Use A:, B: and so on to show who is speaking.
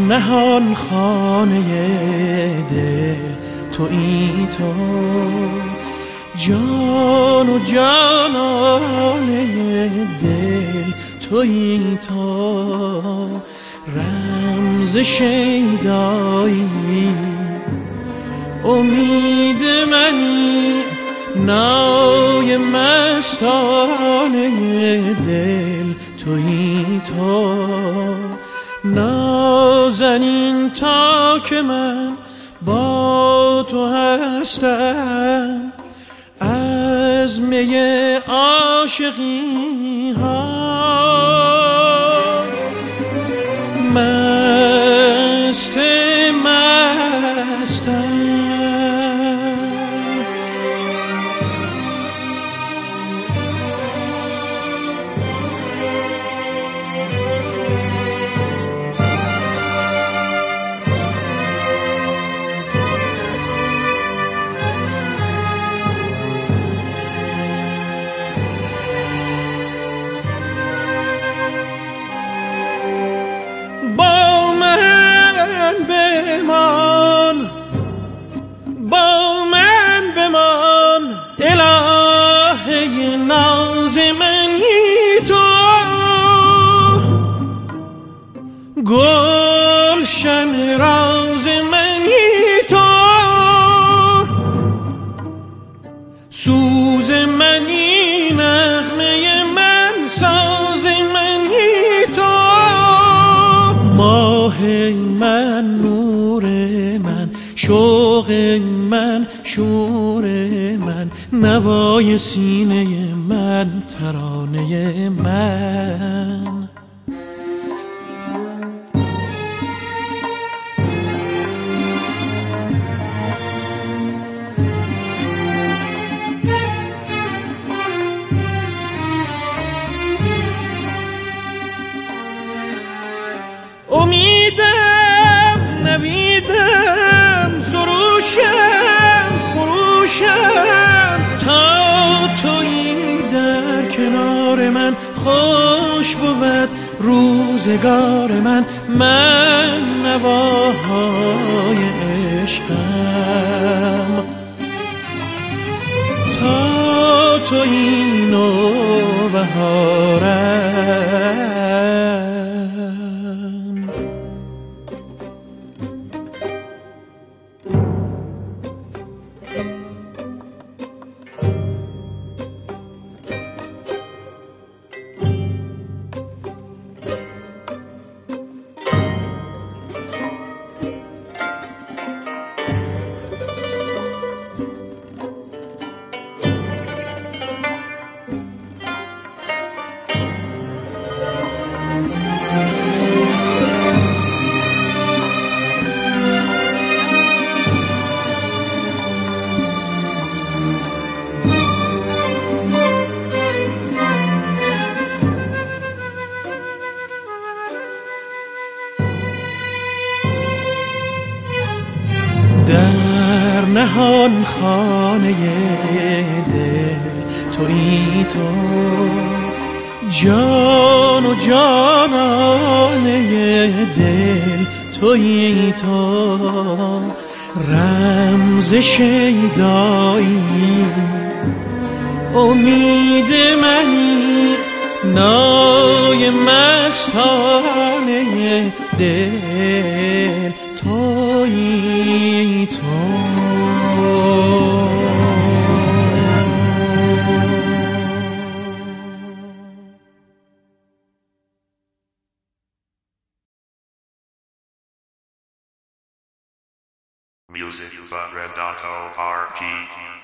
A: نهان خانه دل تویی تو، جان و جانانه دل تویی تو، رمز شیدایی امید منی، نای مستانه دل تویی تو، نازنین تا که من با تو هستم، از می عاشقی ها مست مستم. با من بمان الهه ناز منی تو، گلشن راز منی تو، سوز منی نغمه من ساز منی تو، ماه من نور من شوق من شور من، نوای سینه من ترانه من. امیدم نویدم سروشم خروشم، تا تویی در کنار من خوش بود روزگار من، من نواهای عشقم، تا تویی نوبهارم. در نهان خانه دل تویی تو، جان و جانانه دل تویی تو، رمز شیدایی امید منی، نای مستانه دل تویی تو.
B: Music by Red Dotto RP.